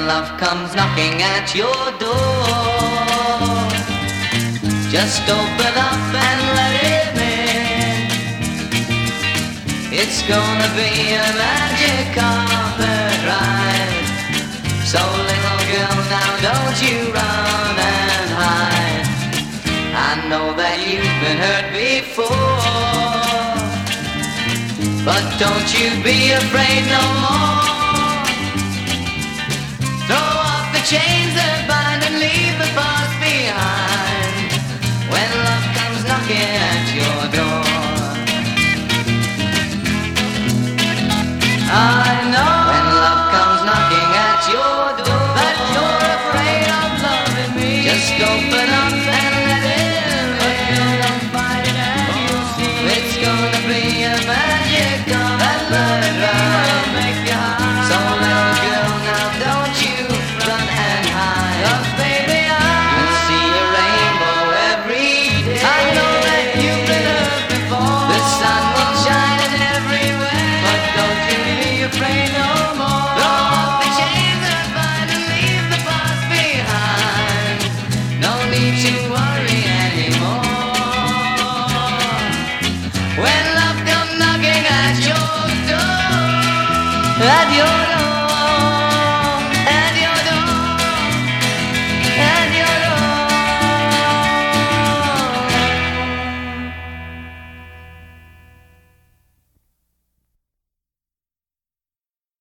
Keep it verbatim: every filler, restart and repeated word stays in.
love comes knocking at your door, just open up and let him in. It's gonna be a magic carpet ride. So little girl, now don't you run and hide. I know that you've been hurt before, but don't you be afraid no more. Throw off the chains that bind and leave the past behind when love comes knocking at your door. Ah.